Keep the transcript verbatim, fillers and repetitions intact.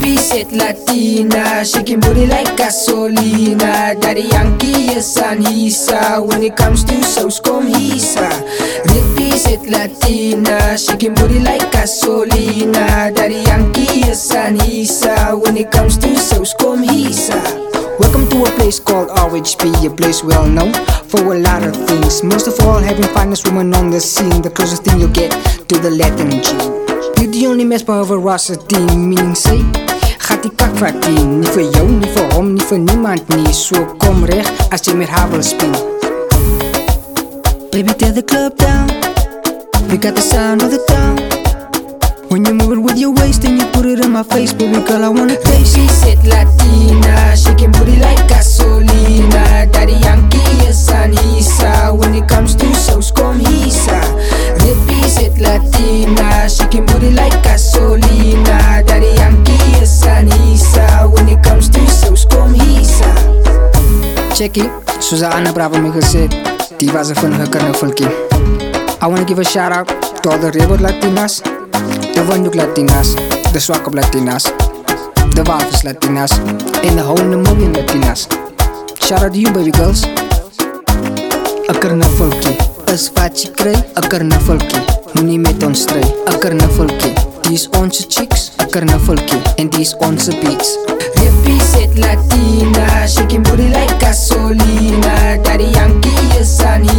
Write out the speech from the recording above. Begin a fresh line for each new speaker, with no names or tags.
Represent Latina, shaking booty like gasolina. Daddy Yankee is Anissa, when it comes to sauce come hisa. Represent Latina, shaking booty like gasolina. Daddy Yankee is Anissa, when it comes to sauce come hisa. Welcome to a place called R H P, a place well known for a lot of things. Most of all, having finest women on the scene, the closest thing you get to the Latin gene. Beauty only match by veracity, meaning say, gaat die kak vat die, nie vir jou, nie vir hom, nie vir niemand nie. So kom reg as jy met haar wil spin. Baby, tear the club down, we got the sound of the town. When you move it with your waist and you put it in my face, baby girl, I wanna taste. She said Latina, shaking booty like gasolina. Daddy Yankee is Anissa, when it comes to sauce come hisa. Represent Latina, shaking booty like gasolina. Daddy Yankee is Anissa, when it comes to sauce come hisa. Check it, soos Anna Bravo me gesê, die was 'n vinnige knuffeltjie. I wanna give a shout out to all the rebel Latinas, the Windhoek Latinas, the Swakop Latinas, the Walvis Latinas, and the whole million Latinas. Shout out to you, baby girls. 'n Knuffeltjie is wat jy kry, 'n knuffeltjie, moenie met ons stry. 'n Knuffeltjie, die is onze chicks, 'n knuffeltjie, en die is onze beats. Represent Latina, shaking booty like gasolina. Daddy Yankee is Anissa.